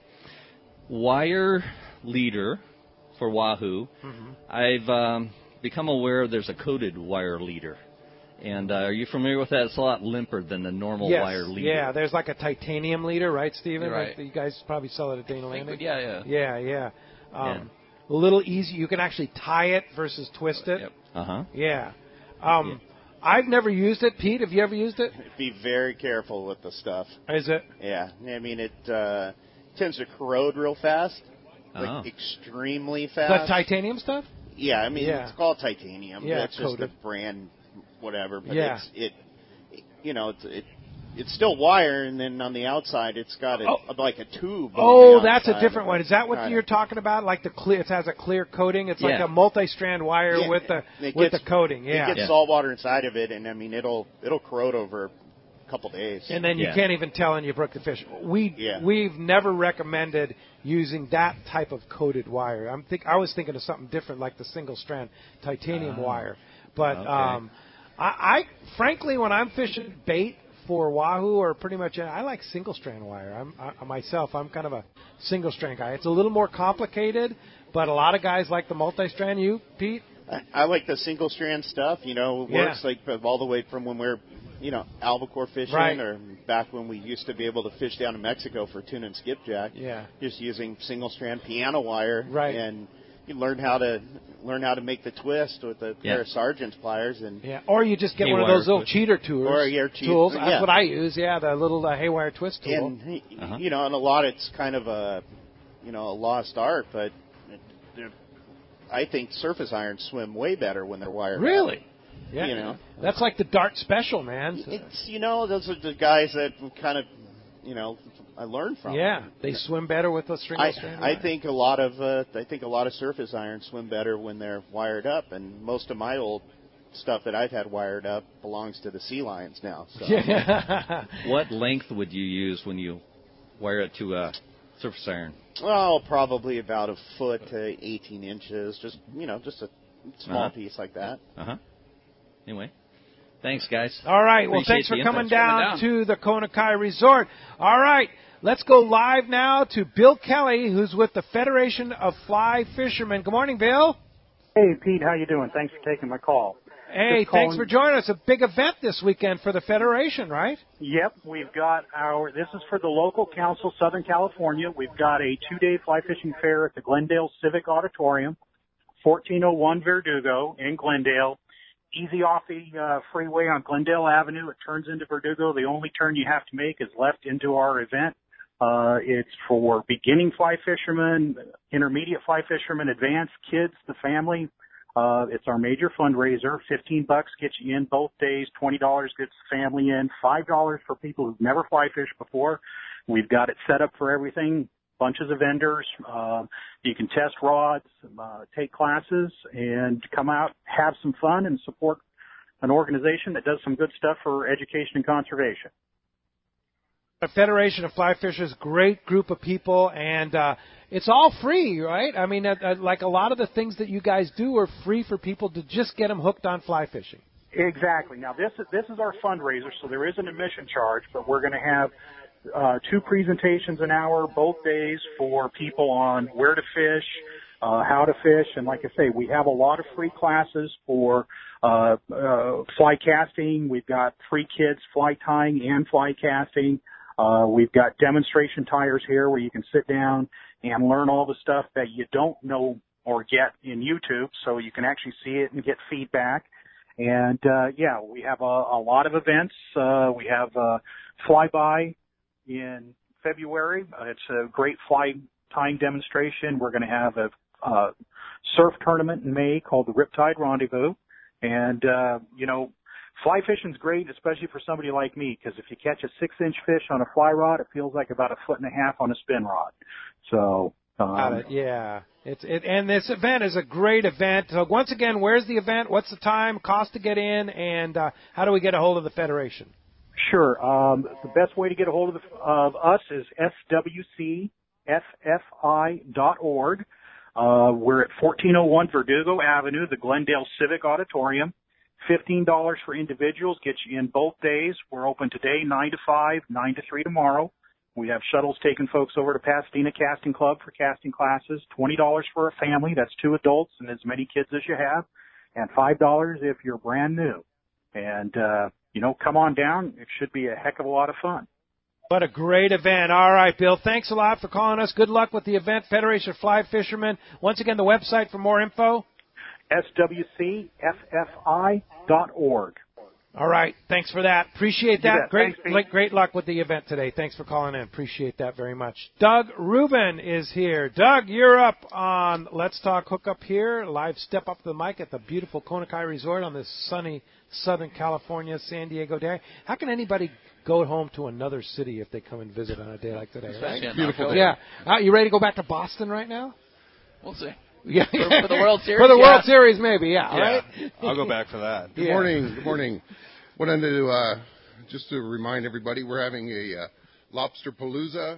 wire leader for Wahoo. Mm-hmm. I've um, become aware there's a coated wire leader. And uh, are you familiar with that? It's a lot limper than the normal yes. wire leader. Yeah, there's like a titanium leader, right, Steven? You're right. Like, you guys probably sell it at Dana Think- Landing. yeah, yeah. Yeah, yeah. Um, A little easy. You can actually tie it versus twist it. Yep. Uh-huh. Yeah. Um, I've never used it. Pete, have you ever used it? Be very careful with the stuff. Is it? Yeah, I mean it uh, tends to corrode real fast, Oh. like extremely The fast. titanium stuff? Yeah, I mean Yeah. it's called titanium. Yeah, it's just the coated. brand, whatever. But Yeah. it's, it, you know, it's, it, it's still wire, and then on the outside it's got a, Oh. like a tube. Oh, on the that's a outside different of one. it. Is that what Kinda. you're talking about? Like the clear, it has a clear coating. It's like Yeah. a multi-strand wire Yeah. with the It with gets- the coating. Yeah. It gets salt water inside of it, and I mean it'll it'll corrode over a couple days. And then you can't even tell, and you broke the fish. We Yeah. we've never recommended using that type of coated wire. I'm think I was thinking of something different, like the single strand titanium Ah. wire. But Okay. um, I, I frankly, when I'm fishing bait for wahoo or pretty much, I like single strand wire. I'm I, myself, I'm kind of a single strand guy. It's a little more complicated, but a lot of guys like the multi strand. You, Pete? I, I like the single strand stuff. You know, it Yeah. works like all the way from when we we're, you know, albacore fishing, Right. or back when we used to be able to fish down in Mexico for tuna and skipjack. Yeah. Just using single strand piano wire. Right. And you learn how to learn how to make the twist with a Yeah. pair of Sargent's pliers, and Yeah, or you just get one of Haywire those little twist. cheater tools. Or your cheat- tools. That's yeah. what I use. Yeah, the little uh, haywire twist tool. And Uh-huh. you know, and a lot it's kind of a, you know, a lost art, but they're- I think surface irons swim way better when they're wired. Really? up. Yeah. You know, That's like the Dart Special, man. it's you know those are the guys that kind of, you know, I learned from. Yeah, they swim better with a string I, strand. I think a lot of uh, I think a lot of surface irons swim better when they're wired up, and most of my old stuff that I've had wired up belongs to the Sea Lions now. So. What length would you use when you wire it to a surface iron? Well, probably about a foot to eighteen inches. Just you know, just a small Uh-huh. piece like that. Uh huh. Anyway, thanks, guys. All right. Well, Appreciate thanks for the coming info. down, to the Kona Kai Resort. All right. Let's go live now to Bill Kelly, who's with the Federation of Fly Fishermen. Good morning, Bill. Hey, Pete. How you doing? Thanks for taking my call. Hey, Just thanks calling- for joining us. A big event this weekend for the Federation, right? Yep, we've got our, this is for the local council, Southern California. We've got a two-day fly fishing fair at the Glendale Civic Auditorium, fourteen oh one Verdugo in Glendale. Easy off the uh, freeway on Glendale Avenue. It turns into Verdugo. The only turn you have to make is left into our event. Uh, it's for beginning fly fishermen, intermediate fly fishermen, advanced kids, the family. Uh, it's our major fundraiser. fifteen bucks gets you in both days. twenty dollars gets the family in. five dollars for people who've never fly fished before. We've got it set up for everything. bunches of vendors. Uh, you can test rods, uh, take classes, and come out, have some fun, and support an organization that does some good stuff for education and conservation. The Federation of Fly Fishers, great group of people, and uh, it's all free, right? I mean, uh, uh, like a lot of the things that you guys do are free for people to just get them hooked on fly fishing. Exactly. Now, this is, this is our fundraiser, so there is an admission charge, but we're going to have uh, two presentations an hour, both days, for people on where to fish, uh, how to fish, and like I say, we have a lot of free classes for uh, uh, fly casting. We've got free kids fly tying and fly casting. Uh, we've got demonstration tires here where you can sit down and learn all the stuff that you don't know or get in YouTube, so you can actually see it and get feedback. And, uh, yeah, we have a, a lot of events. Uh, we have a flyby in February. Uh, it's a great fly tying demonstration. We're going to have a, uh, surf tournament in May called the Riptide Rendezvous. And, uh, you know, fly fishing's great, especially for somebody like me, because if you catch a six-inch fish on a fly rod, it feels like about a foot and a half on a spin rod. So, um, Got it. Yeah. It's it, and this event is a great event. So once again, where's the event? What's the time? Cost to get in? And uh, how do we get a hold of the Federation? Sure. Um, the best way to get a hold of, the, of us is S W C F F I dot org. Uh, we're at fourteen oh one Verdugo Avenue, the Glendale Civic Auditorium. fifteen dollars for individuals, gets you in both days. We're open today, nine to five, nine to three tomorrow. We have shuttles taking folks over to Pasadena Casting Club for casting classes. twenty dollars for a family. That's two adults and as many kids as you have. And five dollars if you're brand new. And, uh, you know, come on down. It should be a heck of a lot of fun. What a great event. All right, Bill, thanks a lot for calling us. Good luck with the event, Federation of Fly Fishermen. Once again, the website for more info? S W C F F I dot org. All right. Thanks for that. Appreciate You that. bet. Great, Thanks, Pete. great luck with the event today. Thanks for calling in. Appreciate that very much. Doug Rubin is here. Doug, you're up on Let's Talk Hookup here. Live step up to the mic at the beautiful Konakai Resort on this sunny Southern California, San Diego day. How can anybody go home to another city if they come and visit on a day like today? Right? Beautiful day. Yeah. Uh, you ready to go back to Boston right now? We'll see. Yeah. For, for the World Series? For the yeah. World Series, maybe, yeah. Yeah, Right? I'll go back for that. Good Yeah. morning. Good morning. Wanted to uh, just to remind everybody we're having a uh, Lobster Palooza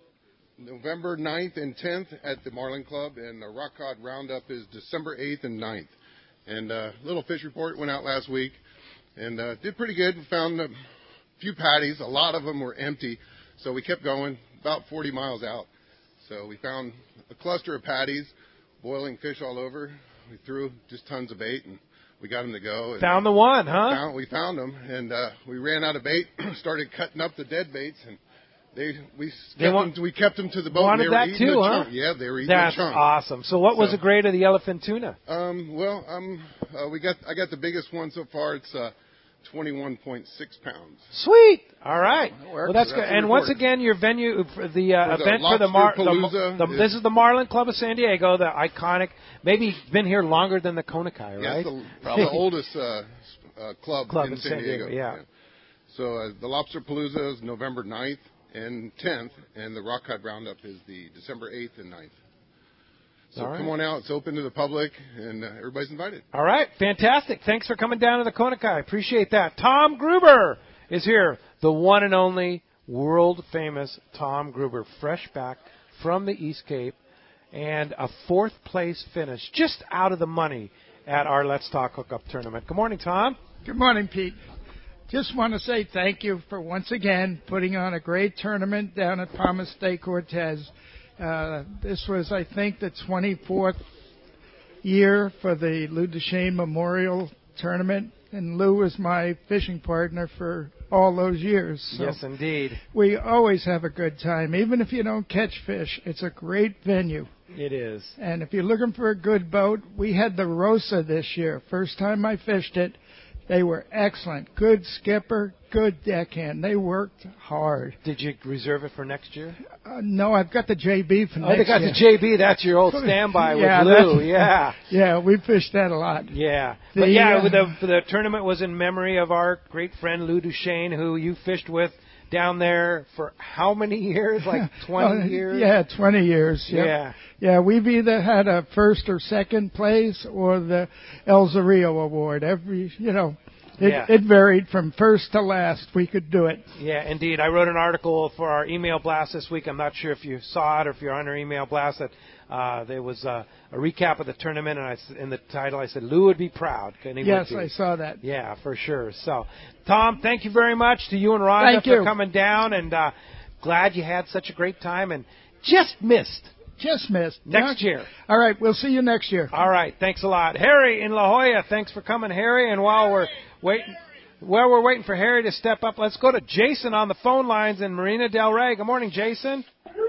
November ninth and tenth at the Marlin Club, and the Rock Cod Roundup is December eighth and ninth. And uh, Little Fish Report went out last week and uh, did pretty good. We found a few patties. A lot of them were empty, so we kept going about forty miles out. So we found a cluster of patties, boiling fish all over. We threw just tons of bait, and we got them to go. And Found the one, huh? Found, we found them, and uh, we ran out of bait, started cutting up the dead baits, and they we They kept, want- them, we kept them to the boat. Wanted and they were that eating too, a huh? chunk. Yeah, they were eating That's a chunk. awesome. So what was So- the grade of the yellowfin tuna? Um, well, um, uh, we got I got the biggest one so far. It's uh, twenty-one point six pounds. Sweet. All right. That works. Well, that's, That's good. the And once report. again, your venue for the uh, For the event for the Mar. Lobster The, Palooza the, is- this is the Marlin Club of San Diego, the iconic. Maybe been here longer than the Konakai, Yeah, right? it's the, the oldest uh, uh, club, Club in, in San Diego. yeah. So uh, the Lobster Palooza is November ninth and tenth, and the Rock Cod Roundup is the December eighth and ninth. So All right. come on out. It's open to the public, and uh, everybody's invited. All right, fantastic. Thanks for coming down to the Konakai. Appreciate that. Tom Gruber is here, the one and only world-famous Tom Gruber, fresh back from the East Cape, and a fourth-place finish, just out of the money at our Let's Talk Hookup tournament. Good morning, Tom. Good morning, Pete. Just want to say thank you for once again putting on a great tournament down at Palmas de Cortez. Uh, this was, I think, the twenty-fourth year for the Lou Duchesne Memorial Tournament, and Lou was my fishing partner for all those years. So Yes, indeed. we always have a good time. Even if you don't catch fish, it's a great venue. It is. And if you're looking for a good boat, we had the Rosa this year. First time I fished it. They were excellent. Good skipper, good deckhand. They worked hard. Did you reserve it for next year? Uh, no, I've got the J B for Oh, next they got year. the J B. That's your old standby Yeah, with Lou. that's- Yeah. Yeah, we fished that a lot. Yeah. The, But yeah, uh, with the, the tournament was in memory of our great friend Lou Duchesne, who you fished with down there for how many years? Like twenty Oh, years? Yeah, twenty years. Yep. Yeah. Yeah, we've either had a first or second place or the El Zarillo Award. Every, you know, it, Yeah. it varied from first to last. We could do it. Yeah, indeed. I wrote an article for our email blast this week. I'm not sure if you saw it or if you're on our email blast. That uh, there was uh, a recap of the tournament, and I, s- in the title I said Lou would be proud. And he Yes, would be. I saw that. Yeah, for sure. So, Tom, thank you very much to you and Rhonda Thank for you. coming down, and uh, glad you had such a great time and just missed. Just missed. Next Yeah. year. All right, we'll see you next year. All right, thanks a lot. Harry in La Jolla, thanks for coming, Harry. And while we're waiting, while we're waiting for Harry to step up, let's go to Jason on the phone lines in Marina Del Rey. Good morning, Jason.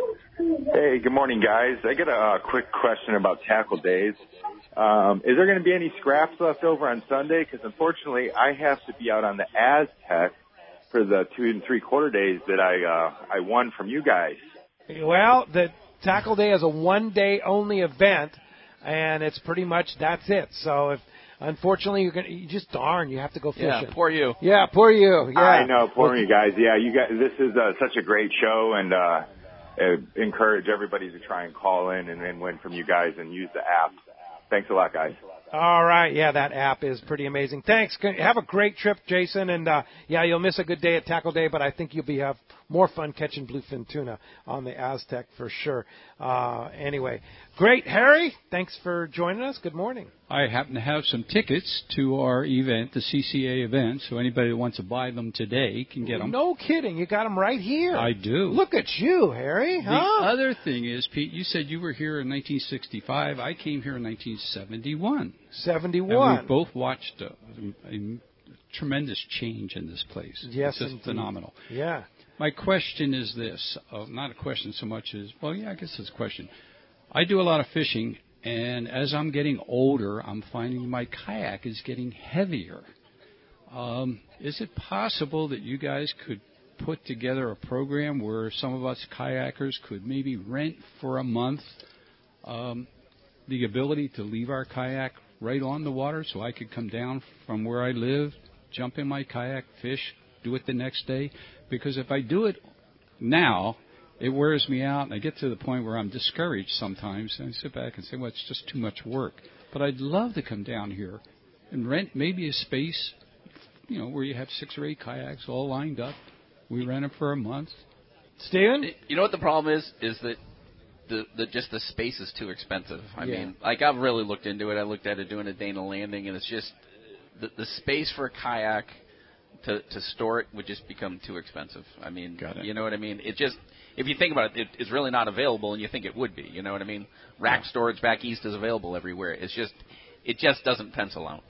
Hey, good morning, guys. I got a uh, quick question about tackle days. Um, is there going to be any scraps left over on Sunday? Because unfortunately, I have to be out on the Aztec for the two and three quarter days that I uh, I won from you guys. Well, the Tackle Day is a one-day only event, and it's pretty much that's it. So if unfortunately you're gonna, you just darn, you have to go fishing. Yeah, poor you. Yeah, poor you. Yeah. I know, poor you guys. Yeah, you guys. This is uh, such a great show, and uh, uh, encourage everybody to try and call in and, and win from you guys and use the app. Thanks a lot, guys. All right. Yeah, that app is pretty amazing. Thanks. Have a great trip, Jason. And, uh, yeah, you'll miss a good day at Tackle Day, but I think you'll be have more fun catching bluefin tuna on the Aztec for sure. Uh, anyway, great. Harry, thanks for joining us. Good morning. I happen to have some tickets to our event, the C C A event, so anybody that wants to buy them today can get them. No kidding. You got them right here. I do. Look at you, Harry. The Huh? other thing is, Pete, you said you were here in nineteen sixty-five. I came here in nineteen seventy-one. seventy-one. And we both watched a, a tremendous change in this place. Yes, it's just indeed. phenomenal. Yeah. My question is this, uh, not a question so much as, well, yeah, I guess it's a question. I do a lot of fishing, and as I'm getting older, I'm finding my kayak is getting heavier. Um, is it possible that you guys could put together a program where some of us kayakers could maybe rent for a month um, the ability to leave our kayak right on the water so I could come down from where I live, jump in my kayak, fish, do it the next day? Because if I do it now, it wears me out, and I get to the point where I'm discouraged sometimes, and I sit back and say, well, it's just too much work. But I'd love to come down here and rent maybe a space, you know, where you have six or eight kayaks all lined up. We rent them for a month. Steven? You know what the problem is? Is that the, the just the space is too expensive. I Yeah. mean, like I've really looked into it. I looked at it doing a Dana Landing, and it's just the, the space for a kayak to to store it would just become too expensive. I mean, you know what I mean? It just, if you think about it, it, it's really not available, and you think it would be. You know what I mean? Rack storage back east is available everywhere. It's just, it just doesn't pencil out.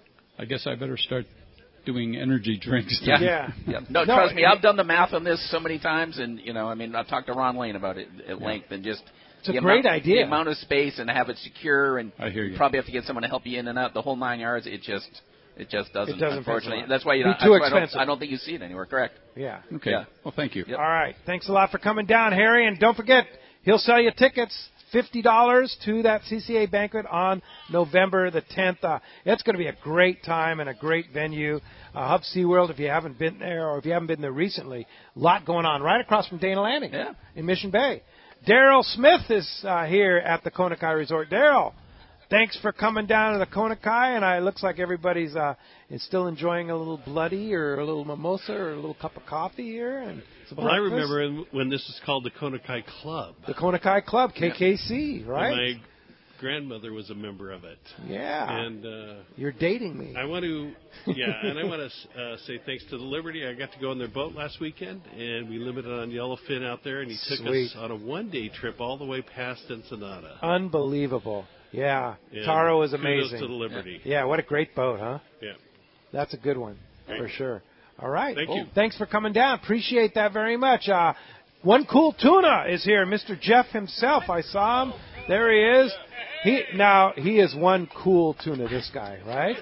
I guess I better start doing energy drinks. Yeah. then. yeah. No, No, trust me, it- I've done the math on this so many times, and you know, I mean, I've talked to Ron Lane about it at length, and just It's a the great amount, idea. The amount of space and have it secure, and I hear you. probably have to get someone to help you in and out the whole nine yards. It just, it just doesn't. It doesn't unfortunately, pencil out. that's why you Be don't. too that's why I don't- expensive. I don't think you see it anywhere. Correct. Yeah. Okay. Yeah. Well, thank you. All right. Thanks a lot for coming down, Harry. And don't forget, he'll sell you tickets, fifty dollars to that C C A banquet on November the tenth. Uh, it's going to be a great time and a great venue. Uh, Hub SeaWorld, if you haven't been there or if you haven't been there recently, a lot going on right across from Dana Landing yeah. in Mission Bay. Daryl Smith is uh, here at the Kona Kai Resort. Daryl, thanks for coming down to the Kona Kai, and uh, it looks like everybody's uh, is still enjoying a little bloody or a little mimosa or a little cup of coffee here. And some Well, I breakfast. remember when this was called the Kona Kai Club. The Kona Kai Club, K K C, right? And my grandmother was a member of it. Yeah. And uh, You're dating me. I want to, yeah, and I want to uh, say thanks to the Liberty. I got to go on their boat last weekend, and we limited on Yellowfin out there, and he took Sweet. us on a one-day trip all the way past Ensenada. Unbelievable. Yeah. And Taro is kudos amazing. to the Liberty. Yeah, what a great boat, huh? Yeah. That's a good one, for sure. All right. Thank Well, you. Thanks for coming down. Appreciate that very much. Uh, one cool tuna is here, Mister Jeff himself. I saw him. There he is. He now he is one cool tuna. This guy, right?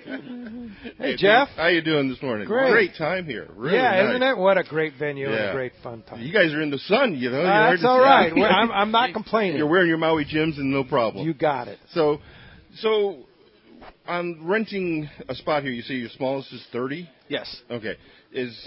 Hey, Jeff. How you doing this morning? Great. time here. Really yeah, nice. isn't it? What a great venue and Yeah. a great fun time. You guys are in the sun, you know. Uh, You're hard that's to all see. right. Well, I'm, I'm not complaining. You're wearing your Maui gyms and no problem. You got it. So, so on renting a spot here, you say your smallest is thirty. Yes. Okay. Is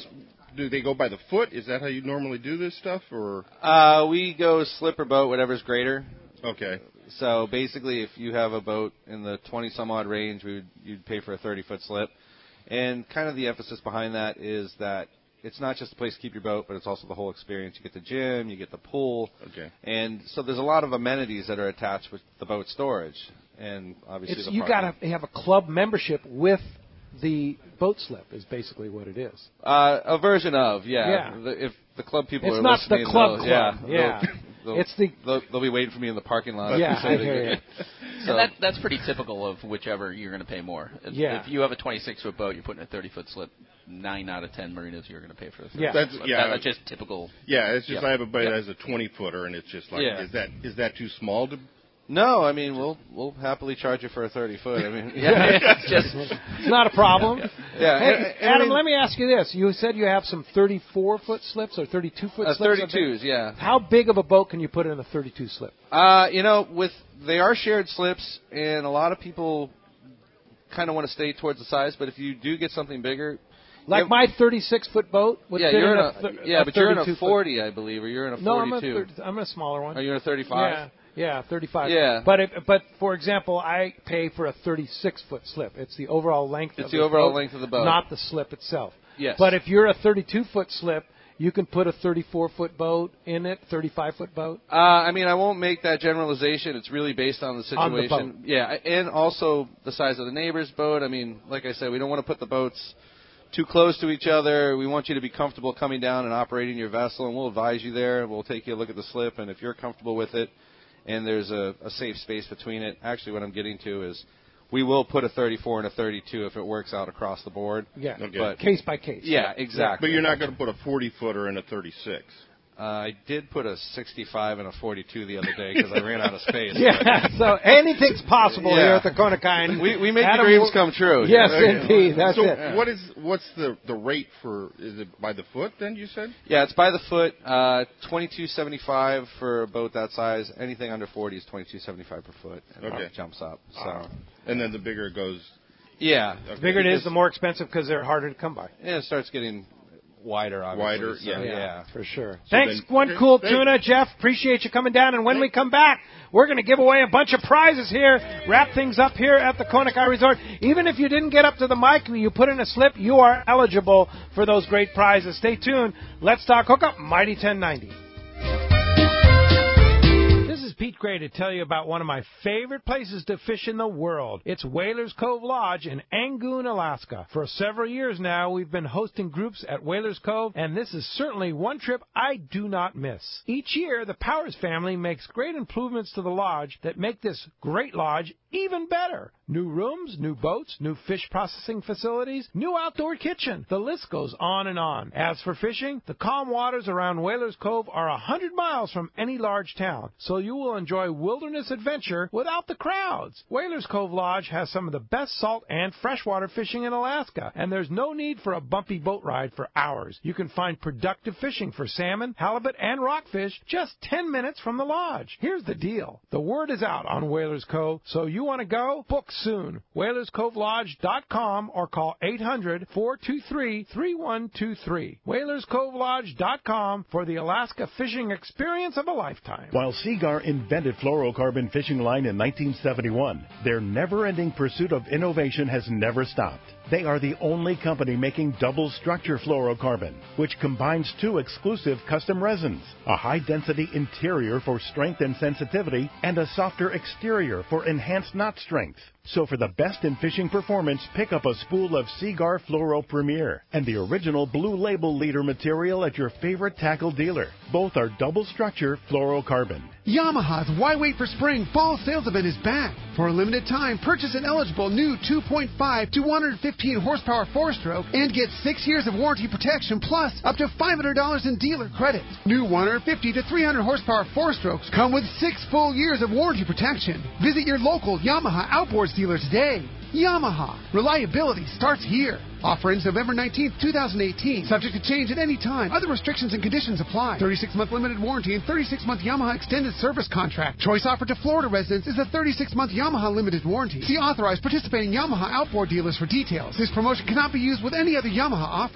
do they go by the foot? Is that how you normally do this stuff, or? Uh, we go slip or boat, whatever's greater. Okay. So basically, if you have a boat in the twenty some odd range, we would, you'd pay for a thirty foot slip. And kind of the emphasis behind that is that it's not just a place to keep your boat, but it's also the whole experience. You get the gym, you get the pool. Okay. And so there's a lot of amenities that are attached with the boat storage. And obviously It's, the you parking. got to have a club membership with the boat slip is basically what it is. Uh, a version of, yeah. Yeah. The, if the club people It's are not the listening, club they'll- club, yeah. yeah. They'll, they'll, It's the- they'll, they'll be waiting for me in the parking lot. Yeah, So I they hear can- you. So, and that, that's pretty typical of whichever you're going to pay more. If- Yeah. If you have a twenty-six foot boat, you're putting a thirty foot slip. Nine out of ten marinas, you're going to pay for the Yeah. That's- slip. yeah. That- that's just typical. Yeah, it's just Yep. I have a boat Yep. that has a twenty footer, and it's just like, Yeah. is that is that too small to? No, I mean we'll we'll happily charge you for a thirty foot. I mean, Yeah. it's just It's not a problem. Yeah. Hey, and- and I Adam, mean- let me ask you this. You said you have some thirty-four foot slips or thirty-two foot Uh, slips? thirty-twos, yeah. How big of a boat can you put in a thirty-two slip? Uh, you know, with they are shared slips, and a lot of people kind of want to stay towards the size. But if you do get something bigger, Like yeah, my thirty-six foot boat would yeah, fit you're in in a, a, thir- yeah, a but you're in a thirty-two foot. forty, I believe, or you're in a No, I'm a, forty-two. thirty, I'm a smaller one. Are you in a thirty-five? Yeah, yeah, thirty-five. Yeah. But if, but for example, I pay for a thirty-six foot slip. It's the overall length. It's of the the overall boat, length of the boat. not the slip itself. Yes. But if you're a thirty-two foot slip, you can put a thirty-four foot boat in it, thirty-five foot boat. Uh, I mean, I won't make that generalization. It's really based on the On the situation. boat. Yeah, and also the size of the neighbor's boat. I mean, like I said, we don't want to put the boats too close to each other. We want you to be comfortable coming down and operating your vessel, and we'll advise you there. We'll take you a look at the slip, and if you're comfortable with it and there's a, a safe space between it, actually what I'm getting to is we will put a thirty-four and a thirty-two if it works out across the board. Yeah, Okay. But, case by case. yeah, exactly. But you're not going to put a forty footer in a thirty-six. Uh, I did put a sixty-five and a forty-two the other day because I ran out of space. Yeah, so anything's possible Yeah. here at the Konakai. We we make Adam your dreams will- come true. Yes, Okay. indeed. That's so it. what is what's the the rate for? Is it by the foot? Then you said. Yeah, it's by the foot. Uh, twenty-two seventy-five for a boat that size. Anything under forty is twenty-two seventy-five per foot, and Okay. it jumps up. So, Ah. And then the bigger it goes. yeah, The bigger it is, the more expensive because they're harder to come by. and it starts getting wider. Obviously. Wider, so, yeah. yeah. For sure. So Thanks, then- one okay, cool thank- tuna, Jeff. Appreciate you coming down. And when we come back, we're going to give away a bunch of prizes here. Wrap things up here at the Konakai Resort. Even if you didn't get up to the mic, you put in a slip, you are eligible for those great prizes. Stay tuned. Let's talk hookup. Mighty ten ninety. This is Pete Gray to tell you about one of my favorite places to fish in the world. It's Whalers Cove Lodge in Angoon, Alaska. For several years now, we've been hosting groups at Whalers Cove, and this is certainly one trip I do not miss. Each year, the Powers family makes great improvements to the lodge that make this great lodge even better. New rooms, new boats, new fish processing facilities, new outdoor kitchen. The list goes on and on. As for fishing, the calm waters around Whalers Cove are a hundred miles from any large town, so you will enjoy wilderness adventure without the crowds. Whalers Cove Lodge has some of the best salt and freshwater fishing in Alaska, and there's no need for a bumpy boat ride for hours. You can find productive fishing for salmon, halibut, and rockfish just ten minutes from the lodge. Here's the deal. The word is out on Whalers Cove, so you want to go? Book soon. Whalers Cove Lodge dot com or call eight hundred, four two three, three one two three. Whalers Cove Lodge dot com for the Alaska fishing experience of a lifetime. While Seagar invented fluorocarbon fishing line in nineteen seventy-one, their never-ending pursuit of innovation has never stopped. They are the only company making double structure fluorocarbon, which combines two exclusive custom resins, a high-density interior for strength and sensitivity, and a softer exterior for enhanced knot strength. So for the best in fishing performance, pick up a spool of Seagar Fluoro Premier and the original Blue Label leader material at your favorite tackle dealer. Both are double structure fluorocarbon. Yamaha's Why Wait for Spring Fall Sales Event is back. For a limited time, purchase an eligible new two point five, two hundred fifteen horsepower four-stroke and get six years of warranty protection plus up to five hundred dollars in dealer credit. New one hundred fifty to three hundred horsepower four-strokes come with six full years of warranty protection. Visit your local Yamaha Outboards dealer today. Yamaha. Reliability starts here. Offer ends November nineteenth, twenty eighteen. Subject to change at any time. Other restrictions and conditions apply. thirty-six month limited warranty and thirty-six month Yamaha extended service contract. Choice offered to Florida residents is a thirty-six month Yamaha limited warranty. See authorized participating Yamaha outboard dealers for details. This promotion cannot be used with any other Yamaha offer.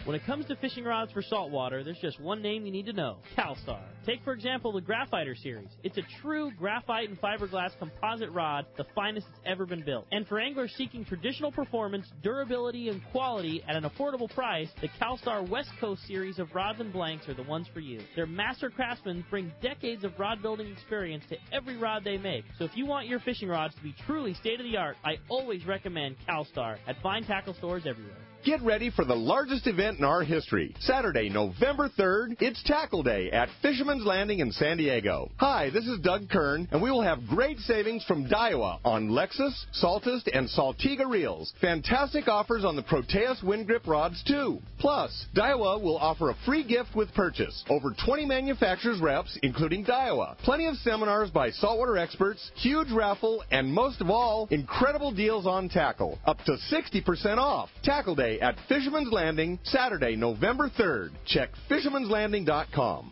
When it comes to fishing rods for saltwater, there's just one name you need to know, CalStar. Take, for example, the Graphiter series. It's a true graphite and fiberglass composite rod, the finest it's ever been built. And for anglers seeking traditional performance, durability, and quality at an affordable price, the CalStar West Coast series of rods and blanks are the ones for you. Their master craftsmen bring decades of rod building experience to every rod they make. So if you want your fishing rods to be truly state-of-the-art, I always recommend CalStar at fine tackle stores everywhere. Get ready for the largest event in our history. Saturday, November third, it's Tackle Day at Fisherman's Landing in San Diego. Hi, this is Doug Kern, and we will have great savings from Daiwa on Lexus, Saltist, and Saltiga reels. Fantastic offers on the Proteus wind grip rods, too. Plus, Daiwa will offer a free gift with purchase. Over twenty manufacturers reps, including Daiwa. Plenty of seminars by saltwater experts, huge raffle, and most of all, incredible deals on tackle. Up to sixty percent off. Tackle Day at Fisherman's Landing, Saturday, November third. Check fishermans landing dot com.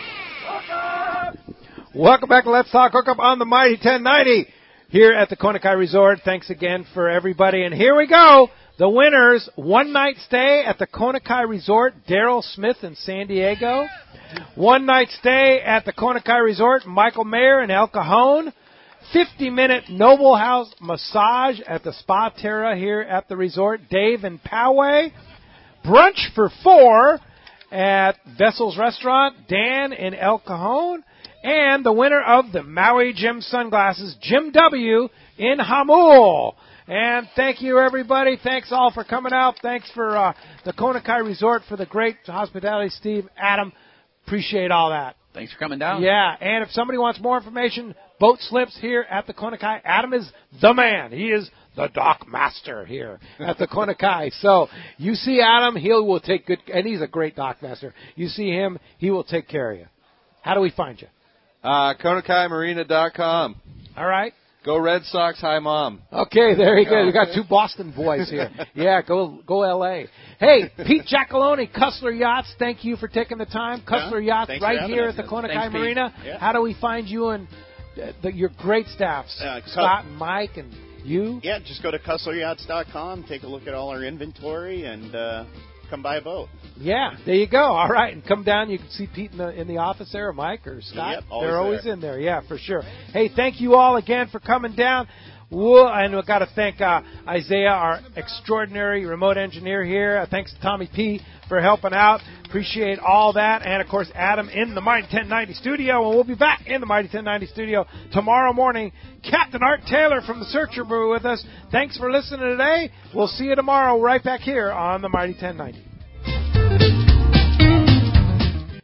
Welcome back to Let's Talk Hookup on the Mighty ten ninety here at the Kona Kai Resort. Thanks again for everybody. And here we go. The winners, one-night stay at the Kona Kai Resort, Daryl Smith in San Diego. One-night stay at the Kona Kai Resort, Michael Mayer in El Cajon. fifty-minute Noble House massage at the Spa Terra here at the resort, Dave in Poway. Brunch for four at Vessel's Restaurant, Dan in El Cajon. And the winner of the Maui Jim sunglasses, Jim W. in Hamul. And thank you, everybody. Thanks all for coming out. Thanks for uh, the Kona Kai Resort for the great hospitality, Steve, Adam. Appreciate all that. Thanks for coming down. Yeah, and if somebody wants more information, boat slips here at the Kona Kai. Adam is the man. He is the dock master here at the Kona Kai. So you see Adam, he will take good, and he's a great dock master. You see him, he will take care of you. How do we find you? Uh, Kona Kai Marina dot com. All right. Go Red Sox, hi Mom. Okay, there you go. We got two Boston boys here. Yeah, go go L A. Hey, Pete Giacalone, Cussler Yachts, thank you for taking the time. Cussler yeah, Yachts right here us. at the Kona Thanks, Kai Pete. Marina. Yeah. How do we find you and uh, the, your great staffs, Uh, Scott and Mike and you? Yeah, just go to Cussler Yachts dot com, take a look at all our inventory, and uh, come buy a boat. Yeah, there you go. All right, and come down. You can see Pete in the in the office there, or Mike or Scott. Yep, always They're always there. in there. Yeah, for sure. Hey, thank you all again for coming down. We'll, and we've got to thank uh, Isaiah, our extraordinary remote engineer here. Uh, thanks to Tommy P. for helping out. Appreciate all that. And, of course, Adam in the Mighty ten ninety studio. And we'll be back in the Mighty ten ninety studio tomorrow morning. Captain Art Taylor from the Searcher Brew with us. Thanks for listening today. We'll see you tomorrow right back here on the Mighty ten ninety.